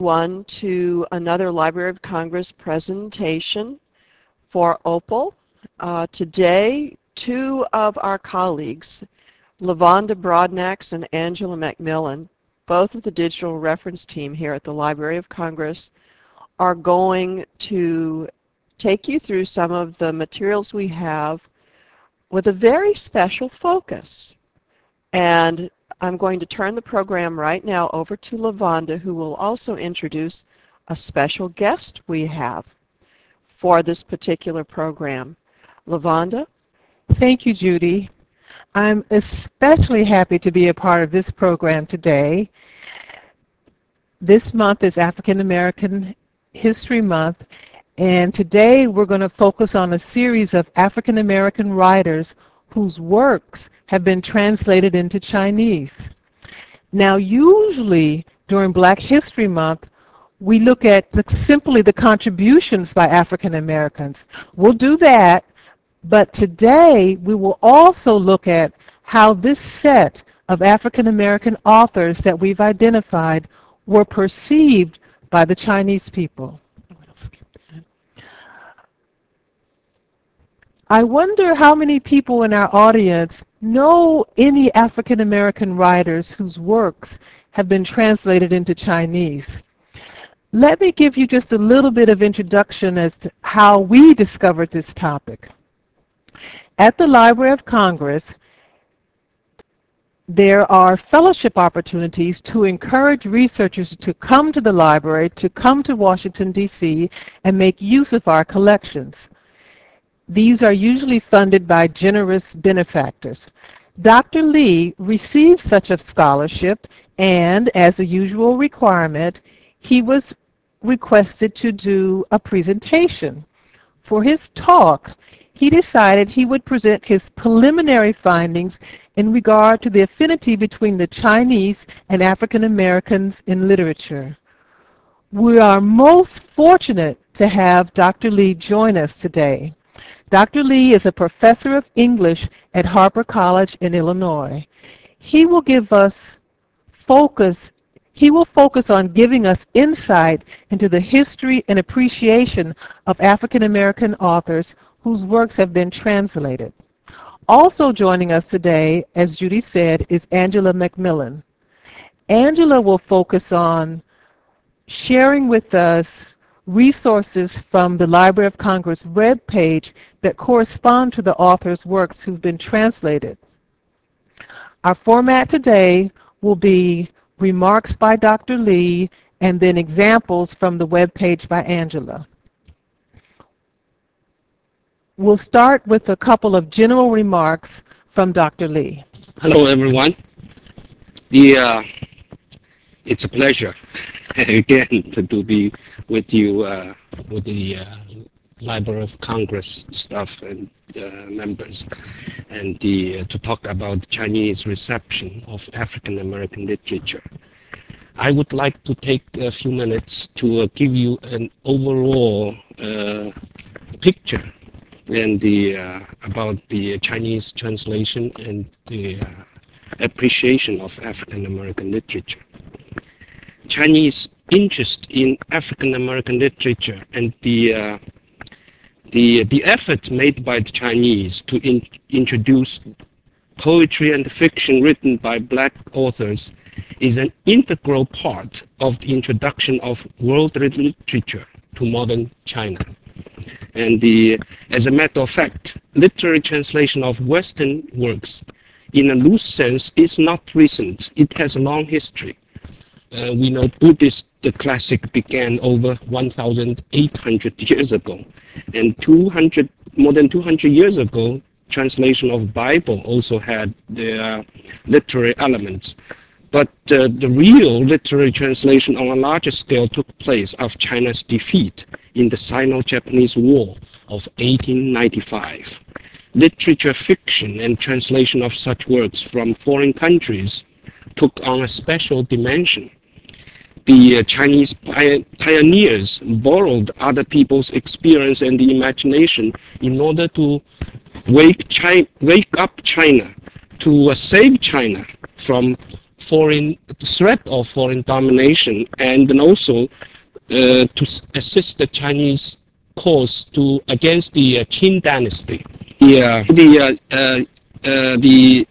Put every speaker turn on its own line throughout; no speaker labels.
One to another Library of Congress presentation for Opal. Today, two of our colleagues, LaVonda Broadnax and Angela McMillan, both of the digital reference team here at the Library of Congress, are going to take you through some of the materials we have with a very special focus. And I'm going to turn the program right now over to LaVonda, who will also introduce a special guest we have for this particular program. LaVonda?
Thank you, Judy. I'm especially happy to be a part of this program today. This month is African American History Month, and today we're going to focus on a series of African American writers whose works have been translated into Chinese. Now, usually during Black History Month, we look at simply the contributions by African Americans. We'll do that, but today we will also look at how this set of African American authors that we've identified were perceived by the Chinese people. I wonder how many people in our audience know any African American writers whose works have been translated into Chinese. Let me give you just a little bit of introduction as to how we discovered this topic. At the Library of Congress, there are fellowship opportunities to encourage researchers to come to the library, to come to Washington, D.C., and make use of our collections. These are usually funded by generous benefactors. Dr. Lee received such a scholarship, and as a usual requirement, he was requested to do a presentation. For his talk, he decided he would present his preliminary findings in regard to the affinity between the Chinese and African Americans in literature. We are most fortunate to have Dr. Lee join us today. Dr. Lee is a professor of English at Harper College in Illinois. He will focus on giving us insight into the history and appreciation of African American authors whose works have been translated. Also joining us today, as Judy said, is Angela McMillan. Angela will focus on sharing with us resources from the Library of Congress webpage that correspond to the author's works who've been translated. Our format today will be remarks by Dr. Lee and then examples from the webpage by Angela. We'll start with a couple of general remarks from Dr. Lee.
Hello, everyone. It's a pleasure again to be with you, with the Library of Congress staff and members, and to talk about Chinese reception of African American literature. I would like to take a few minutes to give you an overall picture and about the Chinese translation and the appreciation of African American literature. Chinese interest in African American literature and the effort made by the Chinese to introduce poetry and fiction written by Black authors is an integral part of the introduction of world literature to modern China. And as a matter of fact, literary translation of Western works, in a loose sense, is not recent. It has a long history. We know Buddhist, the classic, began over 1,800 years ago, and more than 200 years ago, translation of Bible also had the literary elements. But the real literary translation on a larger scale took place after China's defeat in the Sino-Japanese War of 1895. Literature fiction and translation of such works from foreign countries took on a special dimension. The Chinese pioneers borrowed other people's experience and the imagination in order to wake up China, to save China from the threat of foreign domination, and then also to assist the Chinese cause against the Qin dynasty. The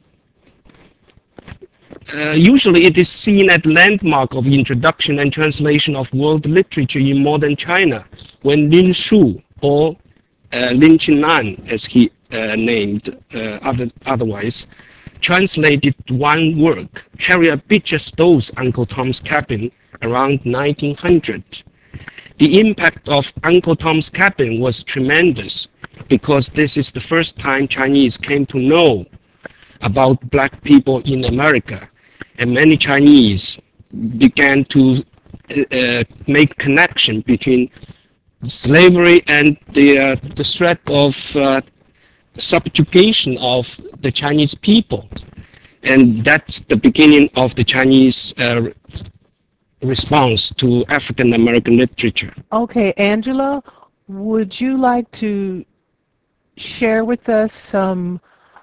usually it is seen as landmark of introduction and translation of world literature in modern China, when Lin Shu, or Lin Qinan, as he named otherwise, translated one work, Harriet Beecher Stowe's Uncle Tom's Cabin, around 1900. The impact of Uncle Tom's Cabin was tremendous, because this is the first time Chinese came to know about black people in America, and many Chinese began to make connection between slavery and the threat of subjugation of the Chinese people. And that's the beginning of the Chinese response to African American literature.
Okay, Angela, would you like to share with us some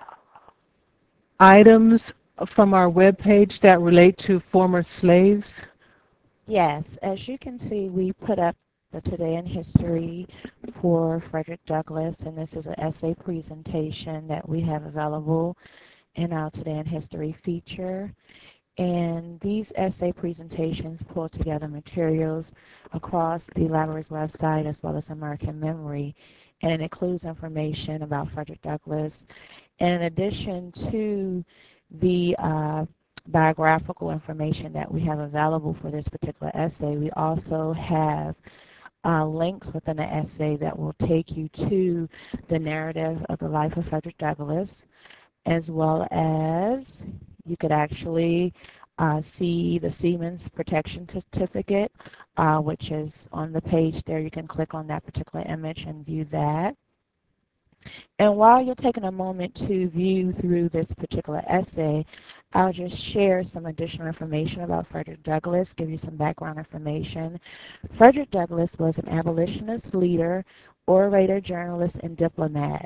items from our webpage that relate to former slaves?
Yes, as you can see, we put up the Today in History for Frederick Douglass, and this is an essay presentation that we have available in our Today in History feature. And these essay presentations pull together materials across the library's website as well as American Memory, and it includes information about Frederick Douglass. And in addition to the biographical information that we have available for this particular essay, we also have links within the essay that will take you to the narrative of the life of Frederick Douglass, as well as you could actually see the Seaman's Protection Certificate, which is on the page there. You can click on that particular image and view that. And while you're taking a moment to view through this particular essay, I'll just share some additional information about Frederick Douglass, give you some background information. Frederick Douglass was an abolitionist leader, orator, journalist, and diplomat.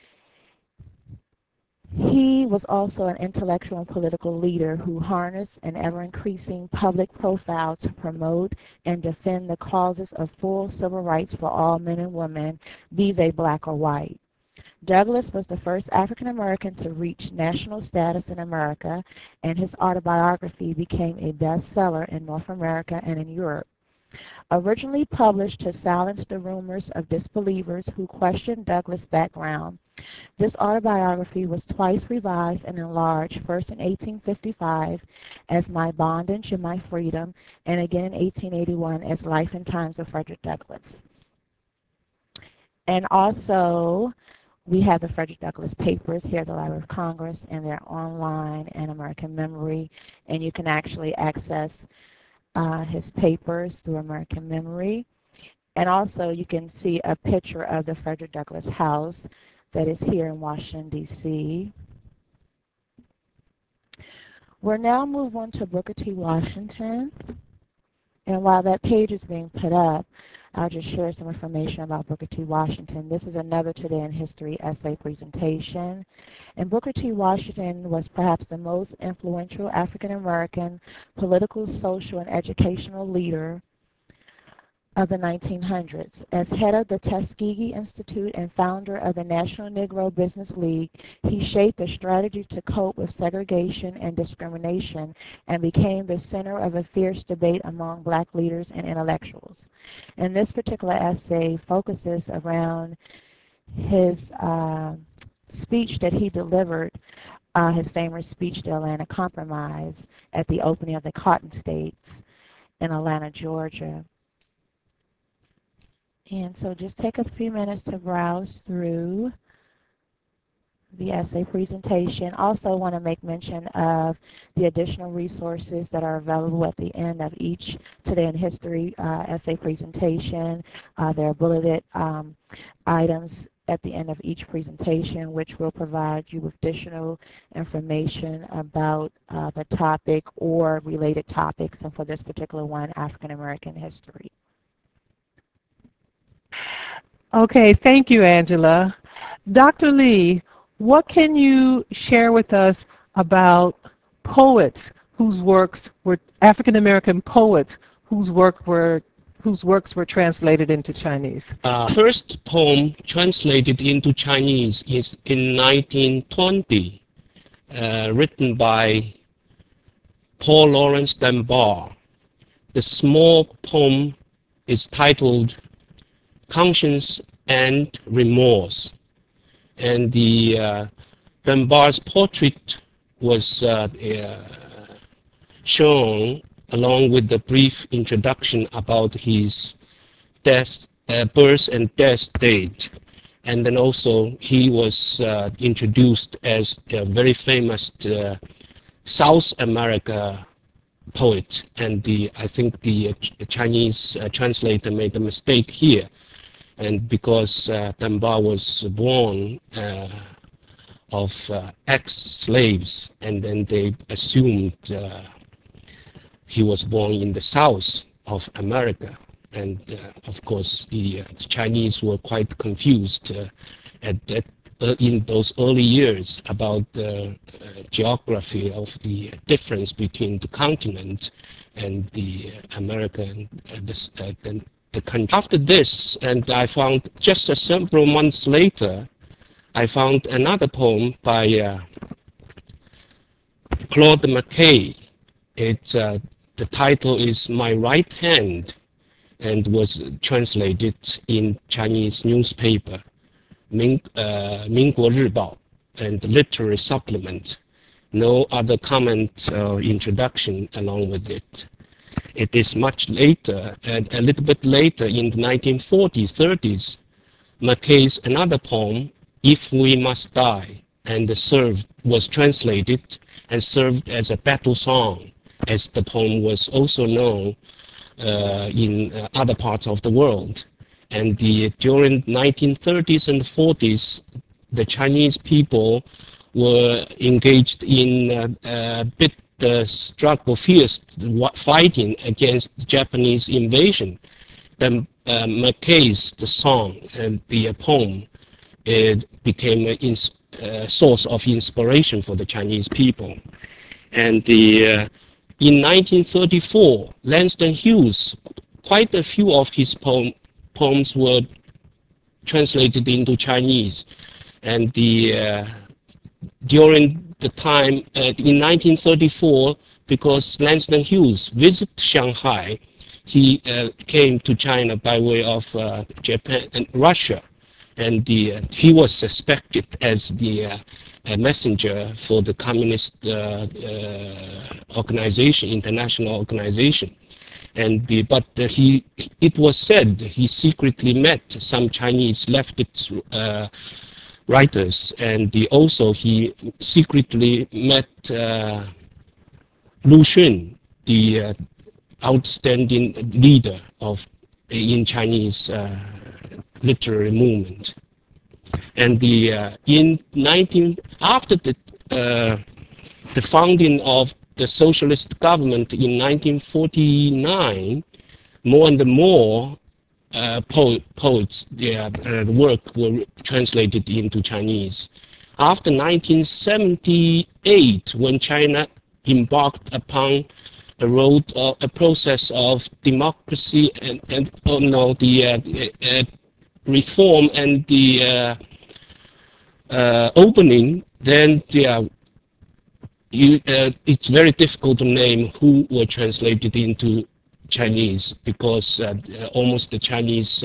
He was also an intellectual and political leader who harnessed an ever-increasing public profile to promote and defend the causes of full civil rights for all men and women, be they black or white. Douglass was the first African American to reach national status in America, and his autobiography became a bestseller in North America and in Europe. Originally published to silence the rumors of disbelievers who questioned Douglass' background, this autobiography was twice revised and enlarged, first in 1855 as My Bondage and My Freedom, and again in 1881 as Life and Times of Frederick Douglass. And also, we have the Frederick Douglass papers here at the Library of Congress, and they're online and American Memory, and you can actually access his papers through American Memory. And also you can see a picture of the Frederick Douglass House that is here in Washington, D.C. We'll now move on to Booker T. Washington. And while that page is being put up, I'll just share some information about Booker T. Washington. This is another Today in History essay presentation. And Booker T. Washington was perhaps the most influential African American political, social, and educational leader of the 1900s. As head of the Tuskegee Institute and founder of the National Negro Business League, he shaped a strategy to cope with segregation and discrimination and became the center of a fierce debate among black leaders and intellectuals. And this particular essay focuses around his speech that he delivered, his famous speech, the Atlanta Compromise, at the opening of the Cotton States in Atlanta, Georgia. And so just take a few minutes to browse through the essay presentation. Also want to make mention of the additional resources that are available at the end of each Today in History essay presentation. There are bulleted items at the end of each presentation, which will provide you with additional information about the topic or related topics, and for this particular one, African American history.
Okay, thank you, Angela. Dr. Lee, what can you share with us about poets whose works were African American poets whose works were translated into Chinese?
First poem translated into Chinese is in 1920, written by Paul Laurence Dunbar. The small poem is titled Conscience and Remorse, and the Dunbar's portrait was shown along with the brief introduction about his birth and death date. And then also he was introduced as a very famous South America poet, and I think the Chinese translator made a mistake here, and because Dunbar was born of ex-slaves, and then they assumed he was born in the South of America, and of course the Chinese were quite confused in those early years about the geography of the difference between the continent and the American, the country. After this, and I found just several months later, I found another poem by Claude McKay. The title is My Right Hand, and was translated in Chinese newspaper, 民国日报 and literary supplement. No other comment or introduction along with it. It is much later, and a little bit later in the 1940s, 30s, McKay's another poem, If We Must Die, and was translated and served as a battle song, as the poem was also known in other parts of the world. And during 1930s and 40s, the Chinese people were engaged in a bit struggle, fierce fighting against Japanese invasion. Then McKay's song and the poem, it became a source of inspiration for the Chinese people. And in 1934, Langston Hughes, quite a few of his poems were translated into Chinese. And during the time in 1934, because Langston Hughes visited Shanghai, he came to China by way of Japan and Russia, and he was suspected as the messenger for the communist organization, international organization. And it was said he secretly met some Chinese leftist writers, and also he secretly met Lu Xun, the outstanding leader in Chinese literary movement. And after the founding of the socialist government in 1949, more and more poets, their work were translated into Chinese. After 1978, when China embarked upon a process of democracy and reform and the opening, then it's very difficult to name who were translated into Chinese, because almost the Chinese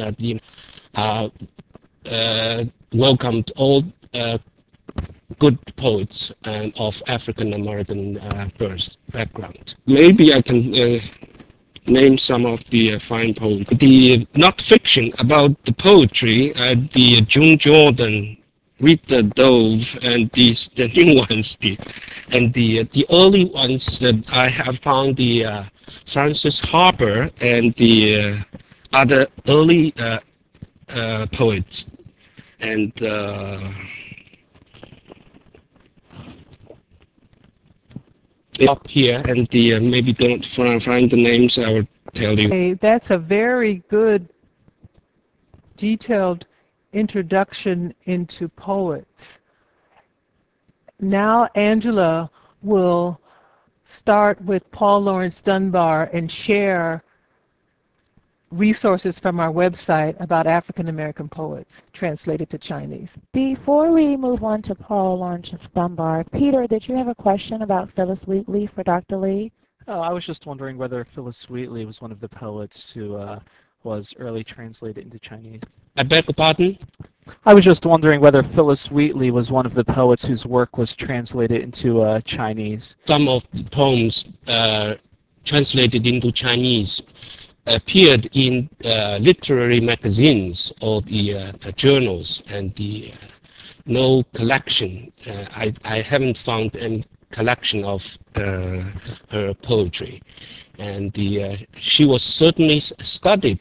welcomed all good poets of African American birth background. Maybe I can name some of the fine poems. The not fiction about the poetry, the June Jordan, Rita Dove, and the new ones, and the early ones that I have found, the Francis Harper and the other early poets, and up here, and maybe don't find the names, I will tell you.
Okay, that's a very good detailed introduction into poets. Now Angela will start with Paul Laurence Dunbar and share resources from our website about African American poets translated to Chinese.
Before we move on to Paul Laurence Dunbar, Peter, did you have a question about Phillis Wheatley for Dr. Lee?
Oh, I was just wondering whether Phillis Wheatley was one of the poets who was early translated into Chinese.
I beg your pardon?
I was just wondering whether Phillis Wheatley was one of the poets whose work was translated into Chinese.
Some of the poems translated into Chinese appeared in literary magazines or the journals, and the no collection. I haven't found any collection of her poetry, and she was certainly studied.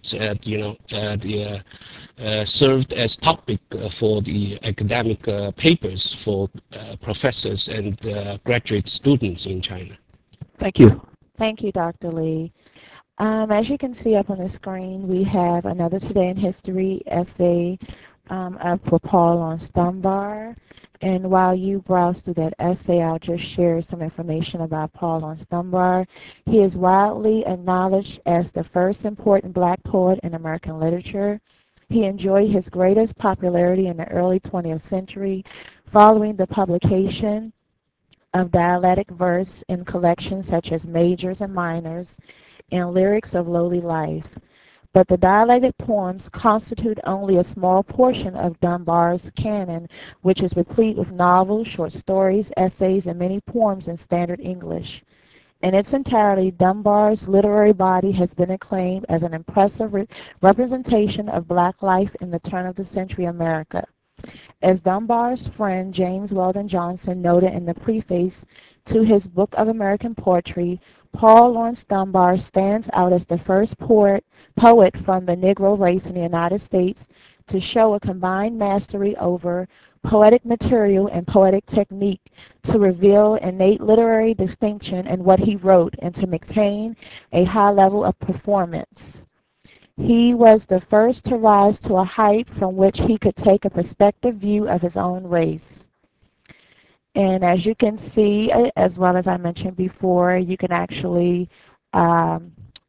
Served as topic for the academic papers for professors and graduate students in China.
Thank you.
Thank you, Dr. Lee. As you can see up on the screen, we have another Today in History essay up for Paul Laurence Dunbar. And while you browse through that essay, I'll just share some information about Paul Laurence Dunbar. He is widely acknowledged as the first important black poet in American literature. He enjoyed his greatest popularity in the early 20th century following the publication of dialectic verse in collections such as Majors and Minors and Lyrics of Lowly Life. But the dialectic poems constitute only a small portion of Dunbar's canon, which is replete with novels, short stories, essays, and many poems in standard English. In its entirety, Dunbar's literary body has been acclaimed as an impressive representation of black life in the turn-of-the-century America. As Dunbar's friend James Weldon Johnson noted in the preface to his Book of American Poetry, Paul Laurence Dunbar stands out as the first poet from the Negro race in the United States to show a combined mastery over poetic material and poetic technique, to reveal innate literary distinction in what he wrote, and to maintain a high level of performance. He was the first to rise to a height from which he could take a perspective view of his own race. And as you can see, as well as I mentioned before, you can actually find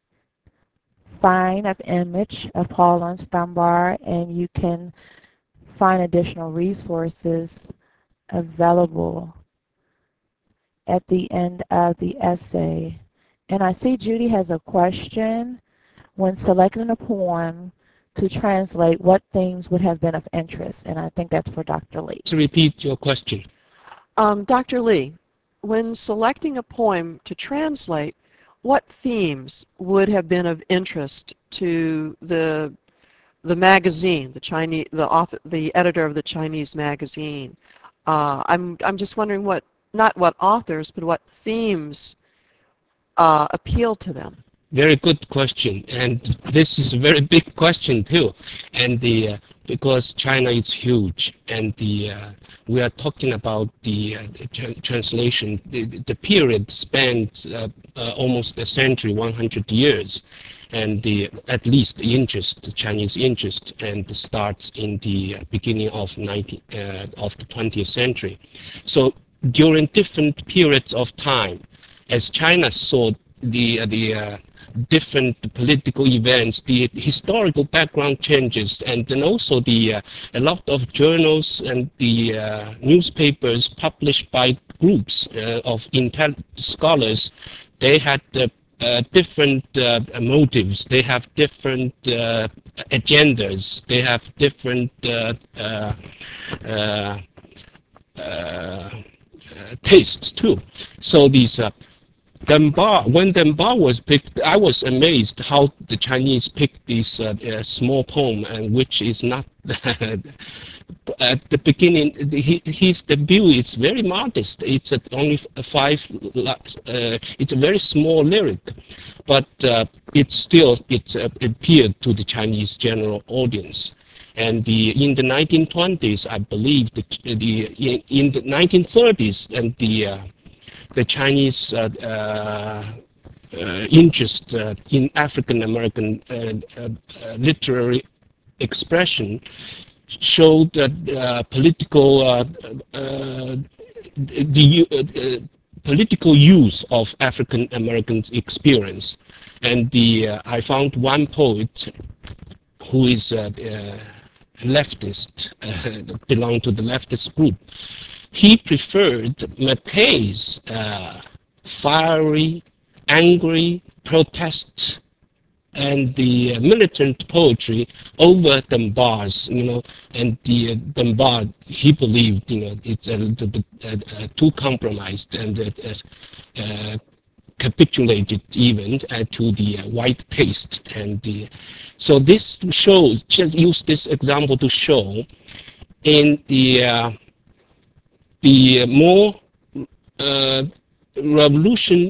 an image of Paul Laurence Dunbar, and you can find additional resources available at the end of the essay. And I see Judy has a question. When selecting a poem to translate, what themes would have been of interest? And I think that's for Dr. Lee.
To repeat your question.
Dr. Lee, when selecting a poem to translate, what themes would have been of interest to the magazine, the editor of the Chinese magazine? I'm just wondering not what authors, but what themes appeal to them.
Very good question, and this is a very big question too. And because China is huge, and we are talking about the translation. The period spans almost a century, 100 years, and at least the Chinese interest, and starts in the beginning of the 20th century. So during different periods of time, as China saw the different political events, the historical background changes, and then also a lot of journals and the newspapers published by groups of scholars. They had different motives. They have different agendas. They have different tastes too. So these when Dunbar was picked, I was amazed how the Chinese picked this small poem, and which is not at the beginning. His debut is very modest. It's only it's a very small lyric, but it's appeared to the Chinese general audience. And in the 1920s, I believe, in the 1930s, and the Chinese interest in African American literary expression showed that political use of African Americans' experience. And I found one poet who is leftist, belonged to the leftist group. He preferred Mackay's fiery, angry protest and the militant poetry over Dunbar's, and the Dunbar, he believed, it's a little bit too compromised and capitulated even to the white taste. And so this shows, just use this example to show in the more revolution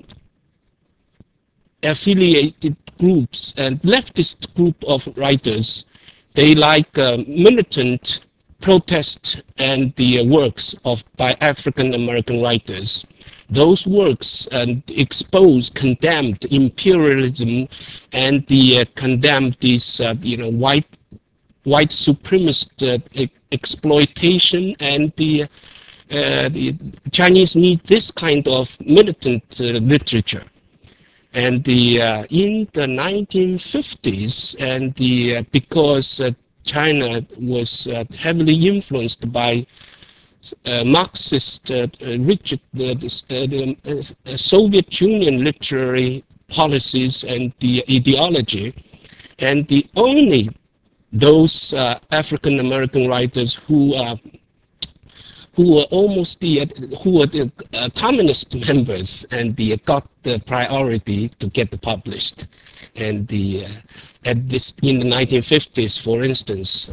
affiliated groups and leftist group of writers, they like militant protest and the works by African American writers. Those works expose, condemned imperialism and condemned this white supremacist exploitation, and the Chinese need this kind of militant literature. And in the 1950s, and because China was heavily influenced by Marxist, rigid, the Soviet Union literary policies and the ideology, and the only those African American writers who were almost who were the communist members, and got the priority to get published. And at this in the 1950s, for instance,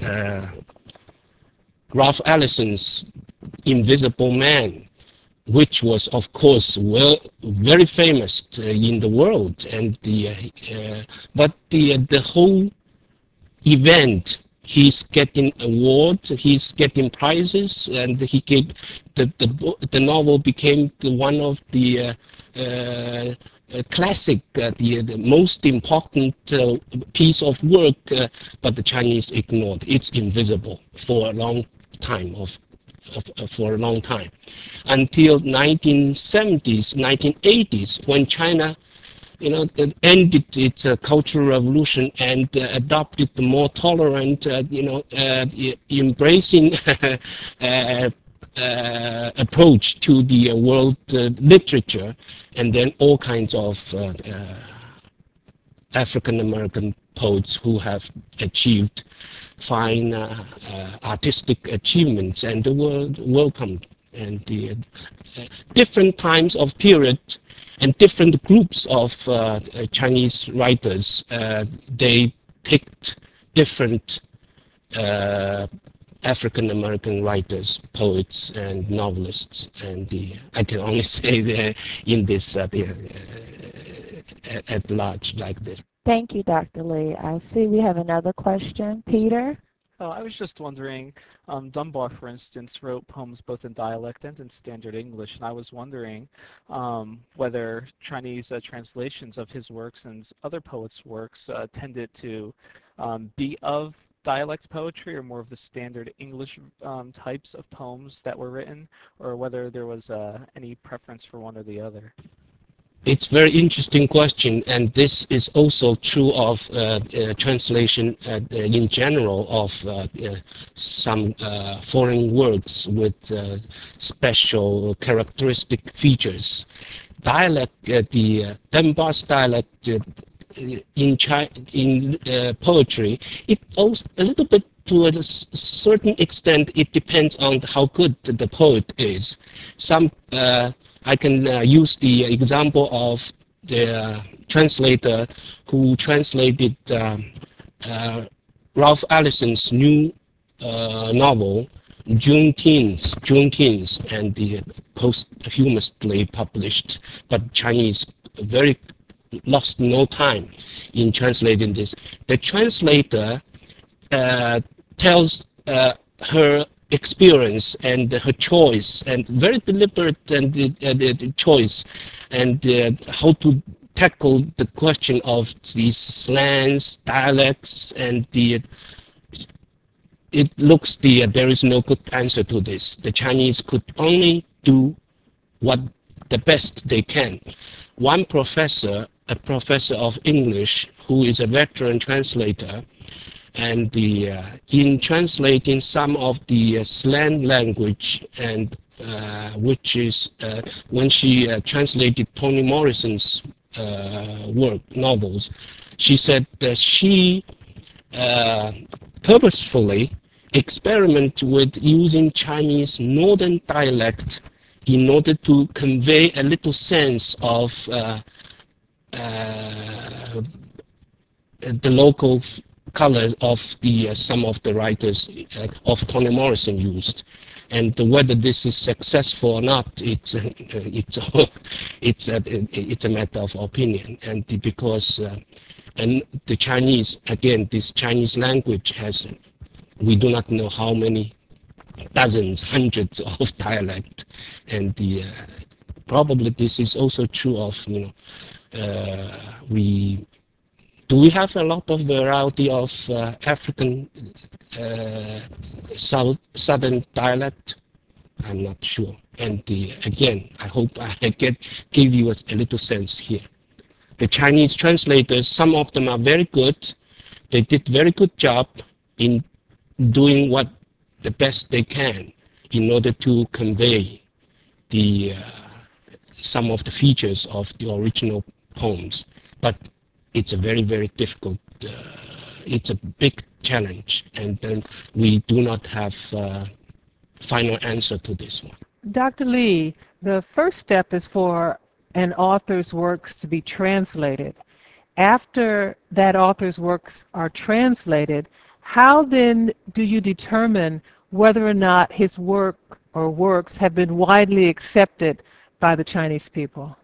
Ralph Ellison's Invisible Man, which was of course very famous in the world, and but the whole event, he's getting awards, he's getting prizes, and he gave the novel became one of the classic, the most important piece of work, but the Chinese ignored. It's invisible for a long time for a long time, until 1970s, 1980s, when China ended its cultural revolution and adopted the more tolerant, embracing approach to the world literature, and then all kinds of African American poets who have achieved fine artistic achievements and were welcomed. And the different times of period and different groups of Chinese writers, they picked different African American writers, poets, and novelists. And I can only say that in this at large like this.
Thank you, Dr. Lee. I see we have another question. Peter?
I was just wondering, Dunbar, for instance, wrote poems both in dialect and in standard English, and I was wondering whether Chinese translations of his works and other poets' works tended to be of dialect poetry or more of the standard English types of poems that were written, or whether there was any preference for one or the other.
It's a very interesting question, and this is also true of translation in general of some foreign words with special characteristic features. Dialect, the Dunbar's dialect in poetry, it also a little bit to a certain extent, it depends on how good the poet is. Some I can use the example of the translator who translated Ralph Ellison's new novel, Juneteenth, and the posthumously published, but Chinese lost no time in translating this. The translator tells her experience and her choice, and very deliberate and the choice, and how to tackle the question of these slangs, dialects, and it looks there is no good answer to this. The Chinese could only do what the best they can. One professor, a professor of English, who is a veteran translator, and in translating some of the slang language, and which is when she translated Toni Morrison's novels, she said that she purposefully experiment with using Chinese northern dialect in order to convey a little sense of the local color of some of the writers of Toni Morrison used. And whether this is successful or not, it's a matter of opinion. And because and the Chinese, again, this Chinese language has, we do not know how many dozens, hundreds of dialects, and probably this is also true of, we have a lot of variety of African southern dialect? I'm not sure. And again, I hope I give you a little sense here. The Chinese translators, some of them are very good. They did very good job in doing what the best they can in order to convey some of the features of the original poems. But it's a very, very difficult, it's a big challenge, and then we do not have final answer to this one.
Dr. Lee, the first step is for an author's works to be translated. After that author's works are translated, how then do you determine whether or not his work or works have been widely accepted by the Chinese people?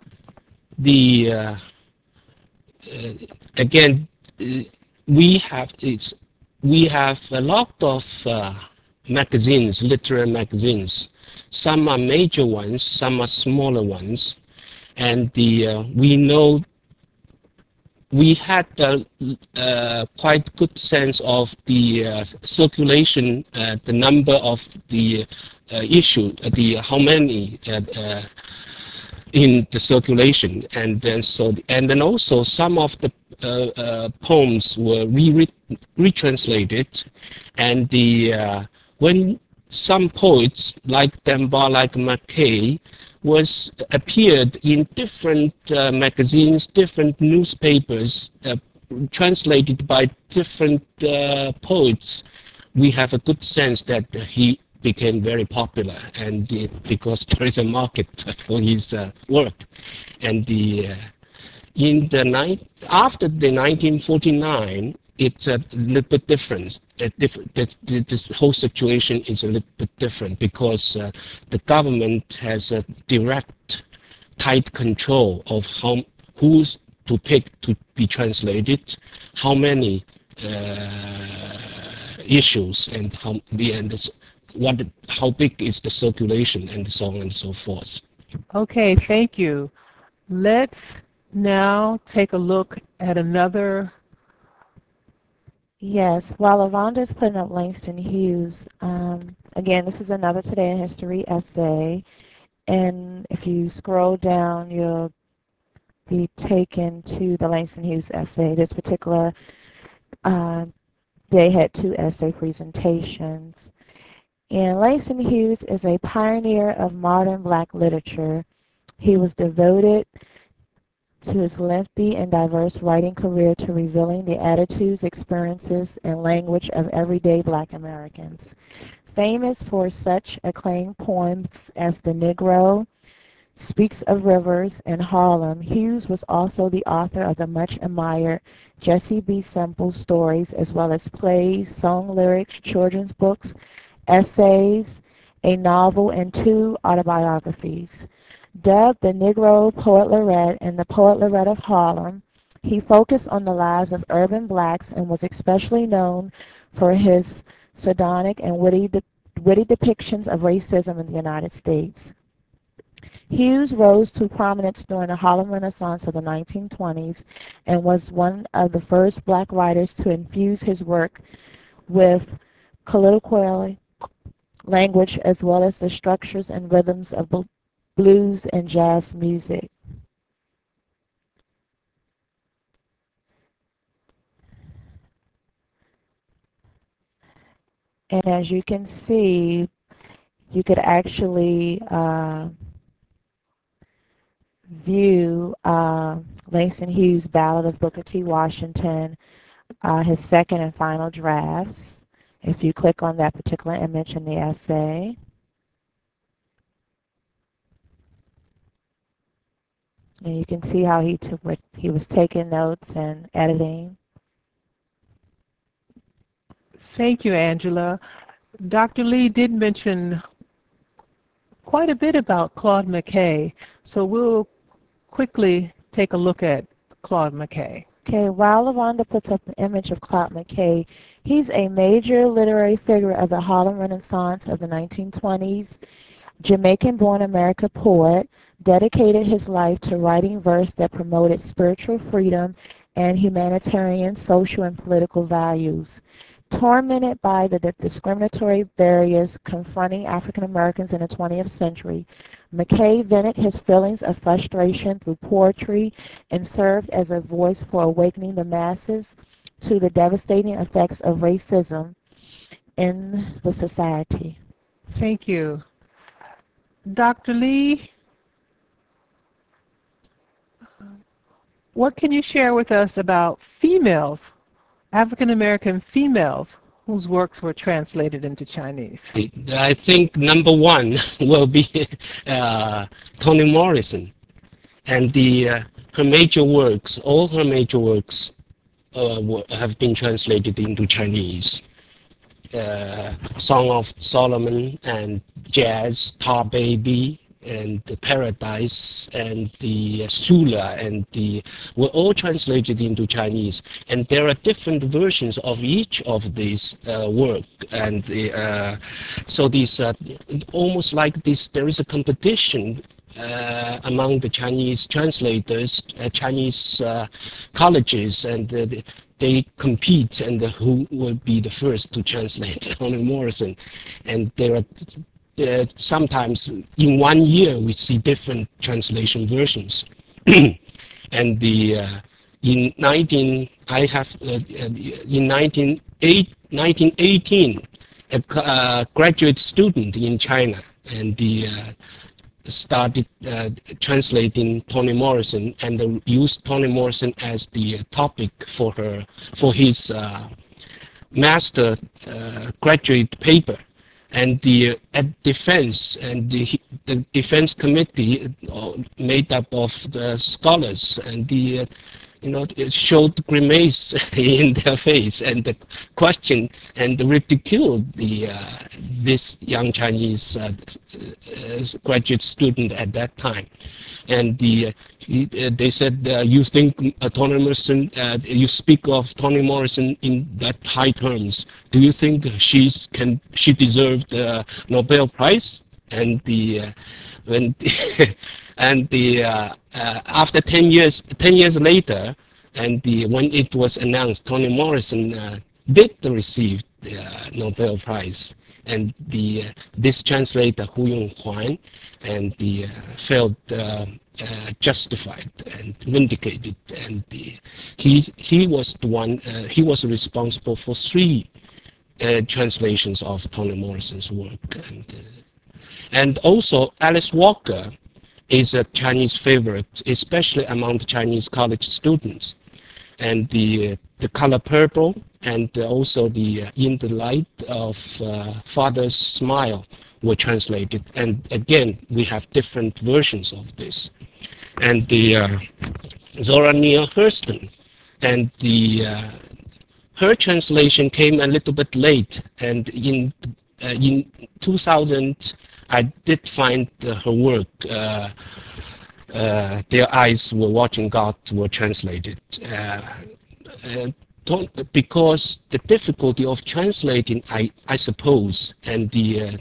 Again, we have a lot of magazines, literary magazines. Some are major ones, some are smaller ones, and we know we had a quite good sense of the circulation, the number of the issue, how many in the circulation, and then also some of the poems were retranslated, and when some poets like Dunbar, like Mackay, appeared in different magazines, different newspapers, translated by different poets, we have a good sense that he became very popular, and because there is a market for his work. And after the 1949, it's a little bit different. This whole situation is a little bit different because the government has a direct, tight control of who's to pick to be translated, how many issues, and how big is the circulation, and so on and so forth.
Okay, thank you. Let's now take a look at another.
Yes, while Lavonda's putting up Langston Hughes, again, this is another Today in History essay, and if you scroll down, you'll be taken to the Langston Hughes essay. This particular day had 2 essay presentations. And Langston Hughes is a pioneer of modern black literature. He was devoted to his lengthy and diverse writing career to revealing the attitudes, experiences, and language of everyday black Americans. Famous for such acclaimed poems as The Negro, Speaks of Rivers, and Harlem, Hughes was also the author of the much admired Jessie B. Semple stories, as well as plays, song lyrics, children's books, essays, a novel, and 2 autobiographies. Dubbed the Negro Poet Laureate and the Poet Laureate of Harlem, he focused on the lives of urban blacks and was especially known for his sardonic and witty depictions of racism in the United States. Hughes rose to prominence during the Harlem Renaissance of the 1920s and was one of the first black writers to infuse his work with colloquial language as well as the structures and rhythms of blues and jazz music. And as you can see, you could actually view Langston Hughes' Ballad of Booker T. Washington, his second and final drafts. If you click on that particular image in the essay, and you can see how he was taking notes and editing.
Thank you, Angela. Dr. Lee did mention quite a bit about Claude McKay, so we'll quickly take a look at Claude McKay.
Okay, while LaWanda puts up an image of Claude McKay, he's a major literary figure of the Harlem Renaissance of the 1920s. Jamaican-born American poet, dedicated his life to writing verse that promoted spiritual freedom and humanitarian, social, and political values. Tormented by the discriminatory barriers confronting African Americans in the 20th century, McKay vented his feelings of frustration through poetry and served as a voice for awakening the masses to the devastating effects of racism in the society.
Thank you. Dr. Lee, what can you share with us about females, African American females, whose works were translated into Chinese?
I think number one will be Toni Morrison, and her major works, all her major works, have been translated into Chinese. Song of Solomon and Jazz, Tar Baby, and the Paradise, and the Sula, and were all translated into Chinese. And there are different versions of each of these work, and so these almost like this. There is a competition among the Chinese translators, Chinese colleges, and they compete, and who will be the first to translate Toni Morrison. And there are sometimes in 1 year we see different translation versions. And in 1918, a graduate student in China, and started translating Toni Morrison, and used Toni Morrison as the topic for his master graduate paper. And the defense and the defense committee, made up of the scholars, and it showed grimace in their face, and the question and ridiculed this young Chinese graduate student at that time. And they said, you think Toni Morrison, you speak of Toni Morrison in that high terms. Do you think she deserved the Nobel Prize? And when and after 10 years later, and when it was announced, Toni Morrison did receive the Nobel Prize. And this translator, Hu Yonghuan, and felt justified and vindicated. And he was the one. He was responsible for 3 translations of Toni Morrison's work. And also Alice Walker is a Chinese favorite, especially among the Chinese college students. And the Color Purple, and also the In the Light of Father's Smile were translated. And again, we have different versions of this. And the Zora Neale Hurston, and her translation came a little bit late. And in 2000, I did find her work. Their Eyes Were Watching God were translated. Because the difficulty of translating, I suppose, and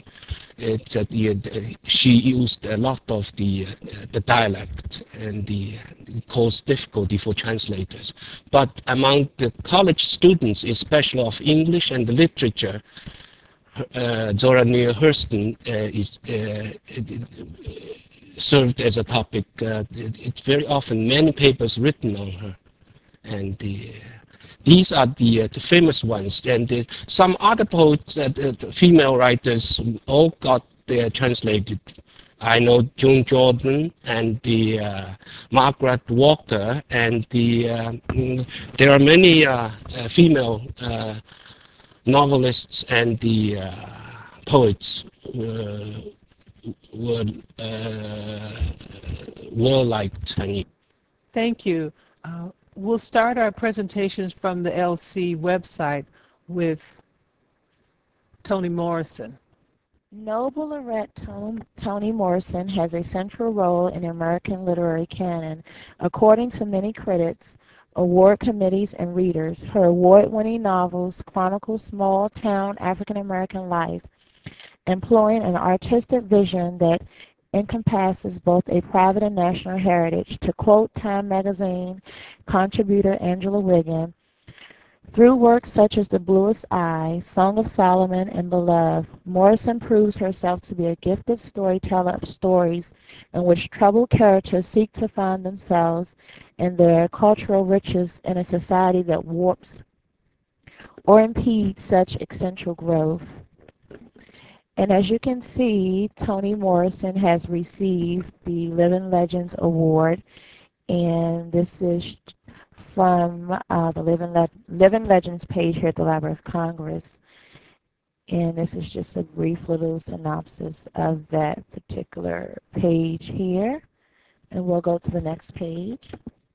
she used a lot of the dialect, and it caused difficulty for translators. But among the college students, especially of English and literature, Zora Neale Hurston served as a topic. It's very often many papers written on her, and these are the famous ones. And some other poets, female writers, all got translated. I know June Jordan and the Margaret Walker, and there are many female novelists and the poets were were like Chinese.
Thank you. We'll start our presentations from the LC website with Toni Morrison.
Nobel laureate Toni Morrison has a central role in the American literary canon. According to many critics, award committees, and readers, her award-winning novels chronicle small-town African-American life, employing an artistic vision that encompasses both a private and national heritage. To quote Time magazine contributor Angela Wiggin, through works such as The Bluest Eye, Song of Solomon, and Beloved, Morrison proves herself to be a gifted storyteller of stories in which troubled characters seek to find themselves and their cultural riches in a society that warps or impedes such eccentric growth. And as you can see, Toni Morrison has received the Living Legends Award, and this is from the Living Legends page here at the Library of Congress. And this is just a brief little synopsis of that particular page here. And we'll go to the next page.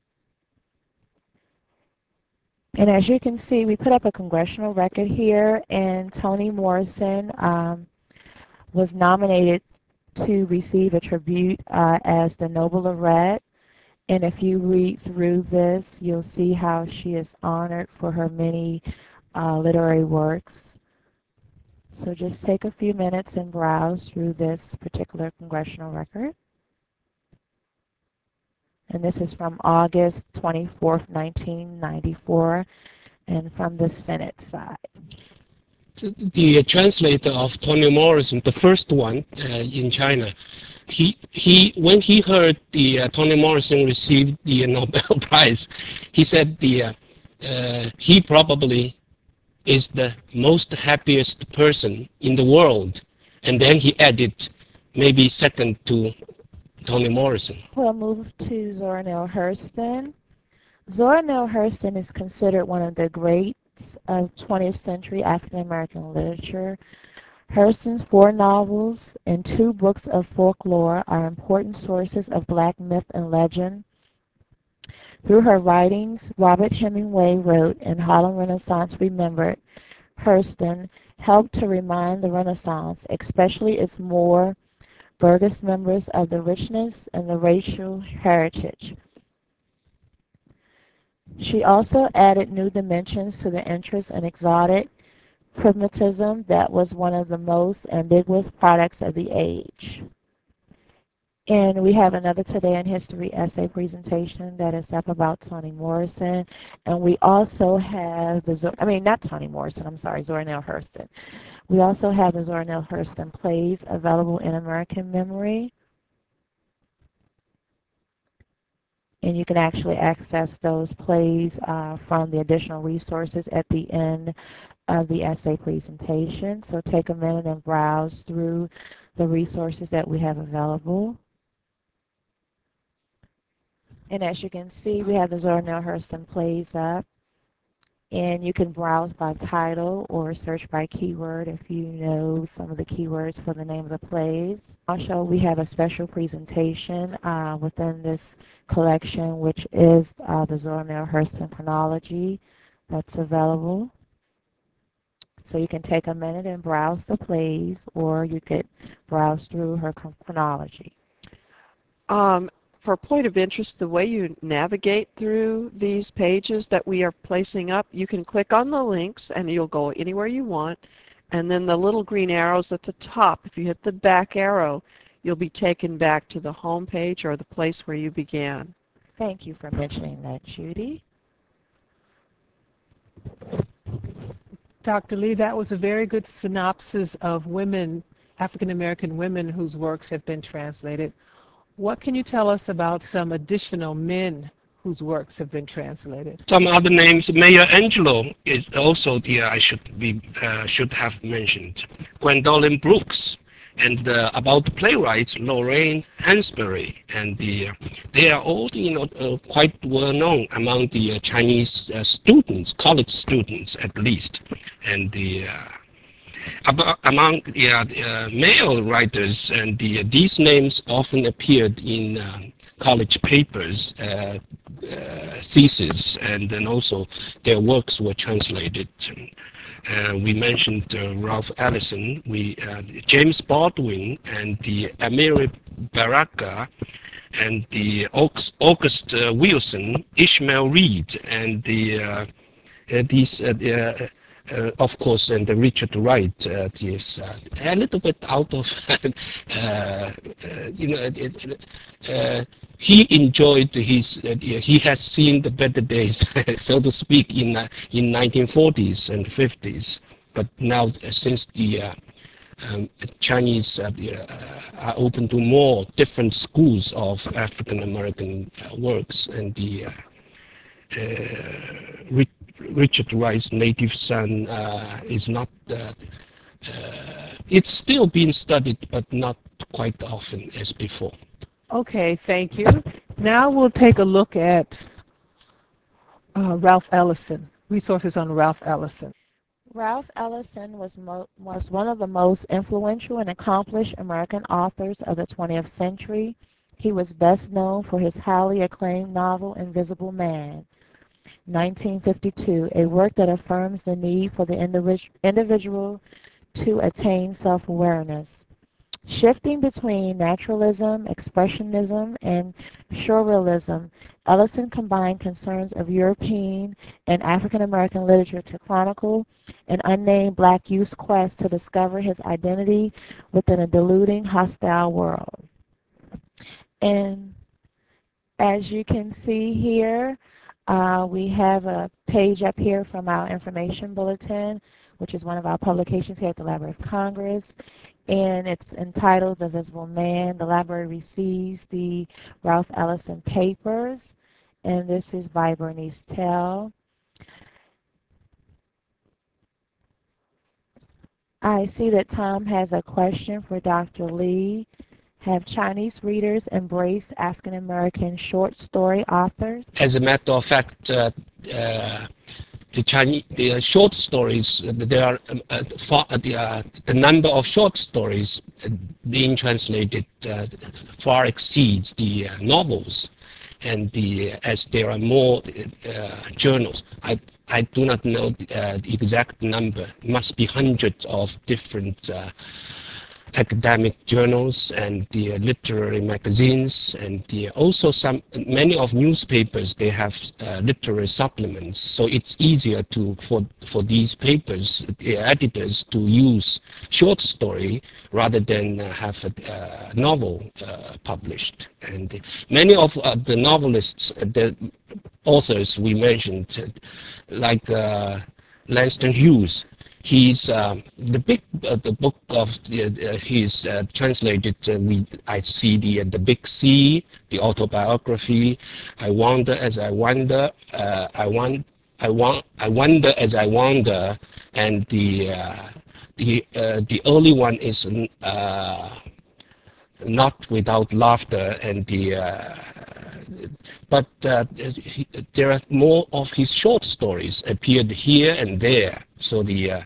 And as you can see, we put up a congressional record here, and Toni Morrison was nominated to receive a tribute as the Nobel laureate. And if you read through this, you'll see how she is honored for her many literary works. So just take a few minutes and browse through this particular congressional record. And this is from August 24th, 1994, and from the Senate side.
The translator of Toni Morrison, the first one in China, when he heard the Toni Morrison received the Nobel Prize, he said he probably is the most happiest person in the world, and then he added maybe second to Toni Morrison.
We'll move to Zora Neale Hurston. Zora Neale Hurston is considered one of the greats of 20th century African American literature. Hurston's 4 novels and 2 books of folklore are important sources of Black myth and legend. Through her writings, Robert Hemingway wrote in Harlem Renaissance Remembered, Hurston helped to remind the Renaissance, especially its more burgess members, of the richness and the racial heritage. She also added new dimensions to the interest in exotic primitivism that was one of the most ambiguous products of the age. And we have another Today in History essay presentation that is up about Toni Morrison. And we also have not Toni Morrison, I'm sorry, Zora Neale Hurston. We also have the Zora Neale Hurston plays available in American Memory. And you can actually access those plays from the additional resources at the end of the essay presentation. So take a minute and browse through the resources that we have available. And as you can see, we have the Zora Neale Hurston plays up. And you can browse by title or search by keyword if you know some of the keywords for the name of the plays. Also, we have a special presentation within this collection, which is the Zora Neale Hurston chronology that's available. So you can take a minute and browse the plays, or you could browse through her chronology.
For a point of interest, the way you navigate through these pages that we are placing up, you can click on the links and you'll go anywhere you want. And then the little green arrows at the top, if you hit the back arrow, you'll be taken back to the home page or the place where you began.
Thank you for mentioning that, Judy.
Dr. Lee, that was a very good synopsis of women, African American women whose works have been translated. What can you tell us about some additional men whose works have been translated?
Some other names, Maya Angelou is also the should have mentioned. Gwendolyn Brooks, and about playwrights Lorraine Hansberry, and they are all quite well known among the Chinese students, college students at least, and among male writers, and these names often appeared in college papers, theses, and then also their works were translated. We mentioned Ralph Ellison, James Baldwin, and the Amiri Baraka, and the August Wilson, Ishmael Reed, and of course, and Richard Wright is a little bit out of, he enjoyed he has seen the better days, so to speak, in 1940s and 50s. But now, since the Chinese are open to more different schools of African American works, and the Richard Wright's Native Son is not, it's still being studied, but not quite often as before.
Okay, thank you. Now we'll take a look at Ralph Ellison, resources on Ralph Ellison.
Ralph Ellison was one of the most influential and accomplished American authors of the 20th century. He was best known for his highly acclaimed novel Invisible Man, 1952, a work that affirms the need for the individual to attain self-awareness. Shifting between naturalism, expressionism, and surrealism, Ellison combined concerns of European and African American literature to chronicle an unnamed black youth's quest to discover his identity within a deluding, hostile world. And as you can see here, we have a page up here from our information bulletin, which is one of our publications here at the Library of Congress, and it's entitled The Invisible Man. The library receives the Ralph Ellison papers, and this is by Bernice Tell. I see that Tom has a question for Dr. Lee. Have Chinese readers embraced African American short story authors?
As a matter of fact, the short stories, there are the number of short stories being translated far exceeds the novels, and as there are more journals. I do not know the exact number. It must be hundreds of different academic journals and the literary magazines, and also many of newspapers, they have literary supplements, so it's easier for these papers, the editors, to use short story rather than have a novel published. And many of the novelists, the authors we mentioned, like Langston Hughes, he's the book of he's translated. I see the Big C, the autobiography. I wonder as I wonder. I wonder as I wonder, and the early one is Not Without Laughter, and but there are more of his short stories appeared here and there. So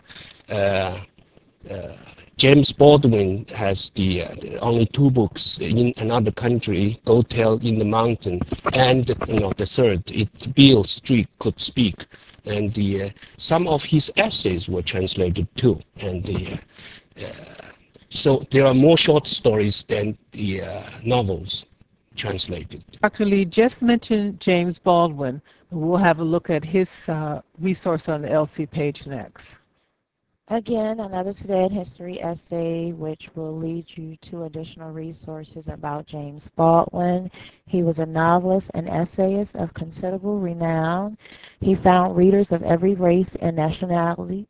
James Baldwin has only two books in another country, Go Tell in the Mountain, and the third, If Beale Street Could Speak, and some of his essays were translated too, and so there are more short stories than the novels translated.
Dr. Lee just mentioned James Baldwin. We'll have a look at his resource on the LC page next.
Again, another Today in History essay, which will lead you to additional resources about James Baldwin. He was a novelist and essayist of considerable renown. He found readers of every race and nationality,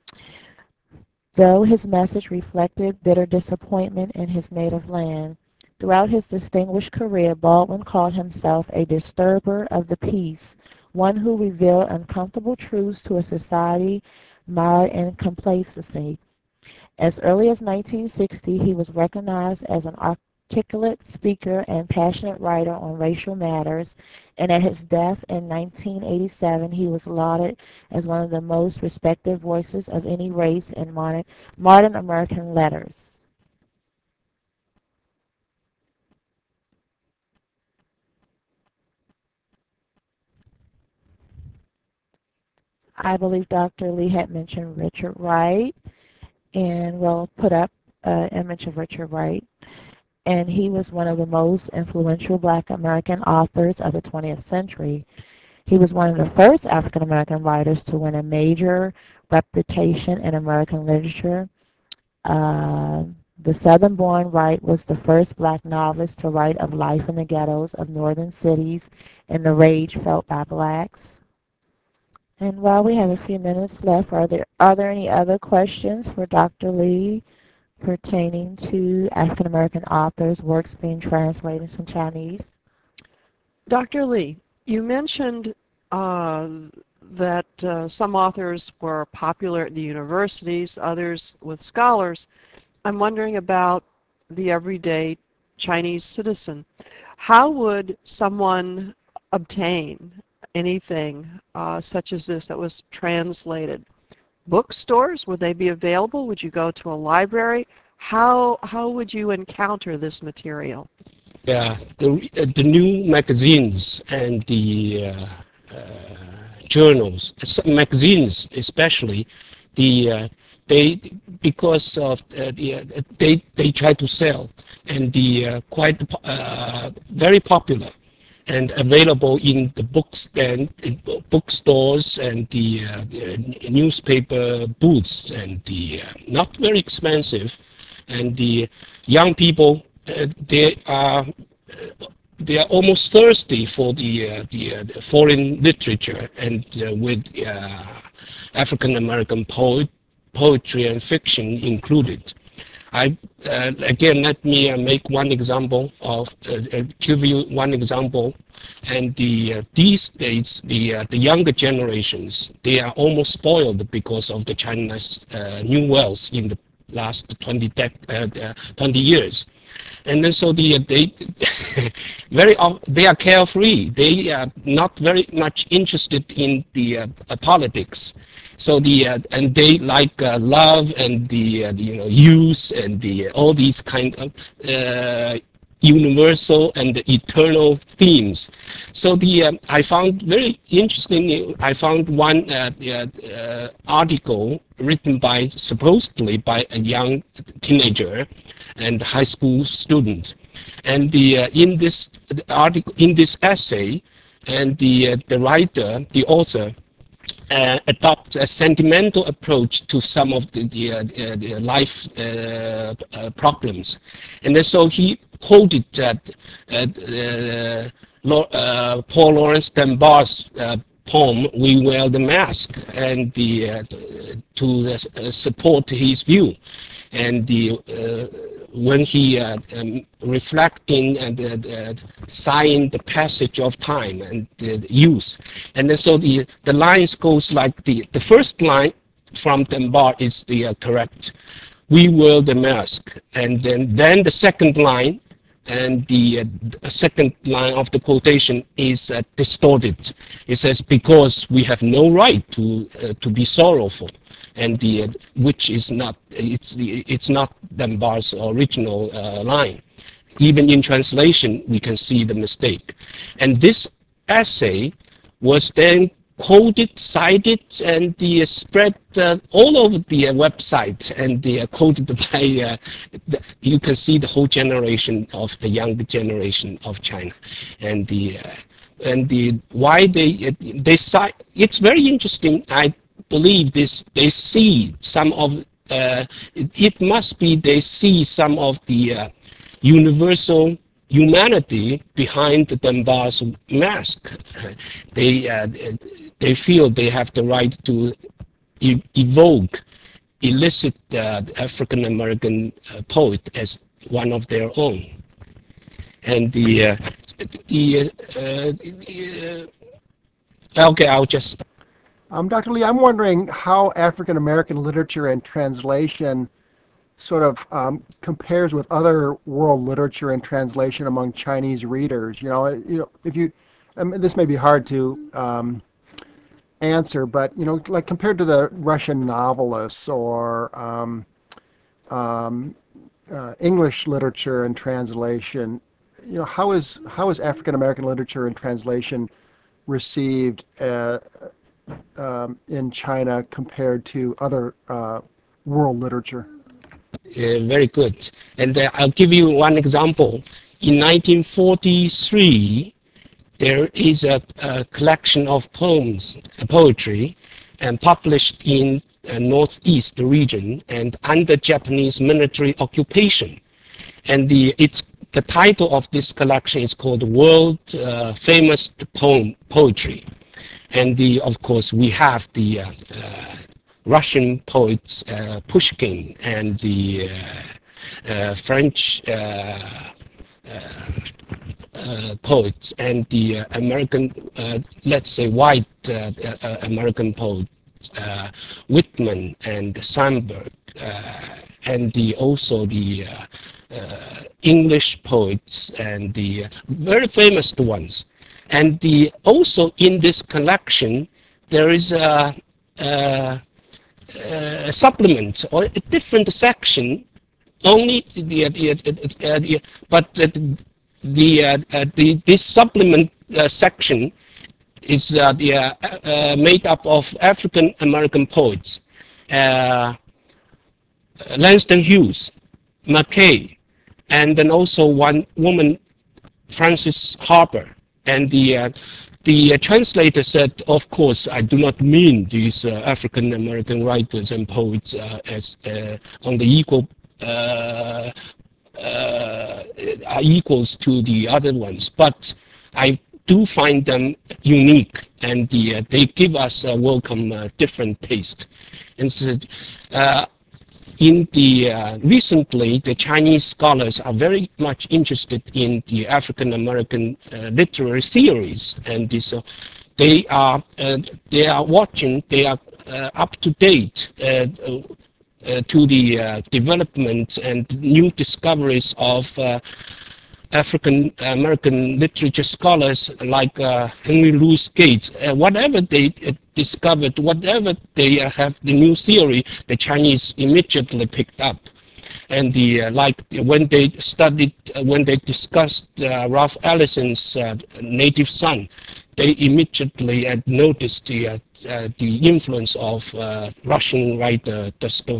though his message reflected bitter disappointment in his native land. Throughout his distinguished career, Baldwin called himself a disturber of the peace, one who revealed uncomfortable truths to a society mired in complacency. As early as 1960, he was recognized as an articulate speaker and passionate writer on racial matters, and at his death in 1987, he was lauded as one of the most respected voices of any race in modern American letters. I believe Dr. Lee had mentioned Richard Wright, and we'll put up an image of Richard Wright. And he was one of the most influential Black American authors of the 20th century. He was one of the first African American writers to win a major reputation in American literature. Uh, the Southern-born Wright was the first Black novelist to write of life in the ghettos of northern cities and the rage felt by Blacks. And while we have a few minutes left, are there any other questions for Dr. Lee pertaining to African American authors' works being translated into Chinese?
Dr. Lee, you mentioned that some authors were popular at the universities, others with scholars. I'm wondering about the everyday Chinese citizen. How would someone obtain anything such as this that was translated? Bookstores, would they be available? Would you go to a library? How would you encounter this material?
Yeah, the new magazines and the journals, some magazines especially, they because of they try to sell, and the quite very popular and available in the bookstores and the newspaper booths, and the not very expensive, and the young people they are almost thirsty for the foreign literature, and with African American poetry and fiction included. Again, let me make one example of give you one example, and these days the younger generations, they are almost spoiled because of the China's new wealth in the last 20 years. And then so they they are carefree. They are not very much interested in the politics. So and they like love and the youth and the all these kind of universal and eternal themes. So I found very interesting. I found one article written supposedly by a young teenager and high school student, and in this article, in this essay, and the writer, the author, adopts a sentimental approach to some of the life problems, and then so he quoted Paul Laurence Dunbar's poem "We Wear the Mask," and to support his view, and when he reflecting and sighing the passage of time and the youth. And then so the lines goes like the first line from Dunbar is the correct, "We wear the mask," and then the second line, and the second line of the quotation is distorted. It says, "Because we have no right to be sorrowful," and which is not, it's not Dunbar's original line. Even in translation, we can see the mistake. And this essay was then quoted, cited, and spread all over the website, and quoted by, you can see the whole generation of the younger generation of China, and why they cite. It's very interesting. I believe they see some of it must be they see some of the universal humanity behind the Dunbar's mask. They feel they have the right to elicit the African American poet as one of their own. And okay, I'll just.
Dr. Lee, I'm wondering how African American literature and translation sort of compares with other world literature and translation among Chinese readers. If you, this may be hard to answer, but like compared to the Russian novelists or English literature and translation, how is African American literature and translation received in China compared to other world literature?
Very good. And I'll give you one example. In 1943, there is a collection of poems, poetry, and published in northeast region and under Japanese military occupation. And the title of this collection is called World Famous Poetry. And of course, we have the Russian poets Pushkin and the French poets and the American, let's say white American poets, Whitman and Sandburg, and also the English poets and the very famous ones. And also in this collection, there is a supplement or a different section. Only this supplement section is made up of African American poets, Langston Hughes, Mackay, and then also one woman, Frances Harper. And the translator said, of course, I do not mean these African American writers and poets as on the equal are equals to the other ones, but I do find them unique, and they give us a welcome different taste. And so, recently, the Chinese scholars are very much interested in the African American literary theories, and so they are watching, they are up to date to the development and new discoveries of African American literature scholars like Henry Louis Gates. Whatever they discovered, whatever they have the new theory, the Chinese immediately picked up. And like when they studied, when they discussed Ralph Ellison's Native Son, they immediately noticed the influence of Russian writer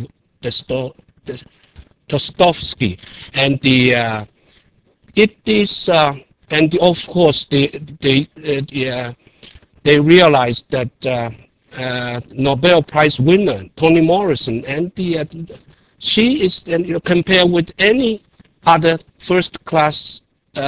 Dostoevsky, and it is, and of course they realized that Nobel Prize winner Toni Morrison, and she is, compared with any other first-class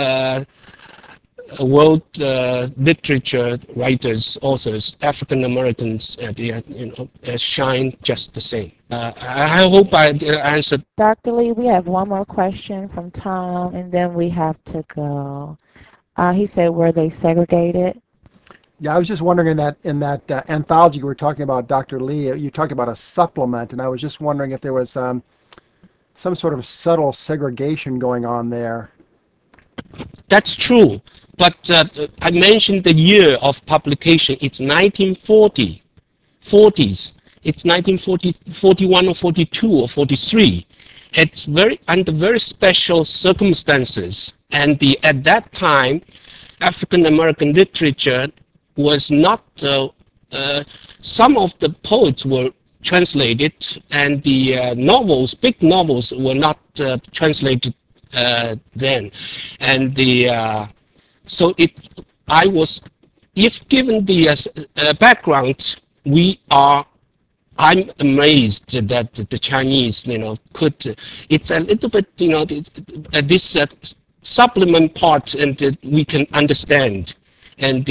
world literature writers, authors, African Americans, shine just the same. I hope I answered.
Dr. Lee, we have one more question from Tom, and then we have to go. He said, were they segregated?
Yeah, I was just wondering in that anthology you were talking about, Dr. Lee, you talked about a supplement, and I was just wondering if there was some sort of subtle segregation going on there.
That's true, but I mentioned the year of publication. It's 1940, 40s. It's 1941 or 42 or 43. It's under very special circumstances, and at that time, African American literature was not. Some of the poets were translated, and the novels, big novels, were not translated then, and so I was, if given the background, I'm amazed that the Chinese, could. It's a little bit, this supplement part, and we can understand, and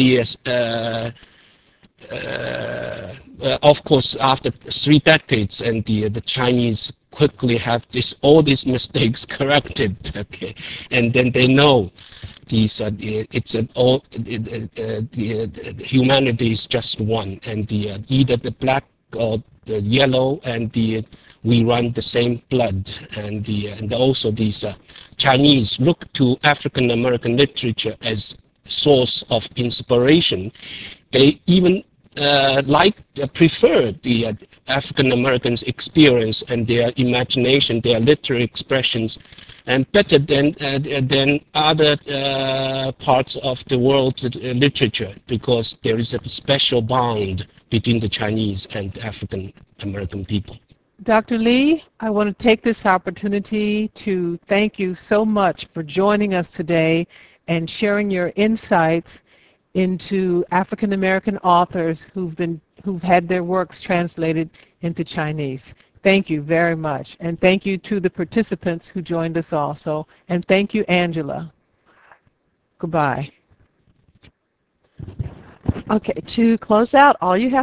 of course, after 3 decades, and the Chinese quickly have all these mistakes corrected, okay, and then they know these it's all the humanity is just one, and either the black or the yellow, and we run the same blood, and also these Chinese look to African American literature as source of inspiration. They even prefer the African Americans' experience and their imagination, their literary expressions, and better than other parts of the world literature, because there is a special bond between the Chinese and African American people.
Dr. Lee, I want to take this opportunity to thank you so much for joining us today and sharing your insights into African American authors who've had their works translated into Chinese. Thank you very much, and thank you to the participants who joined us also, and thank you, Angela. Goodbye.
Okay, to close out, all you have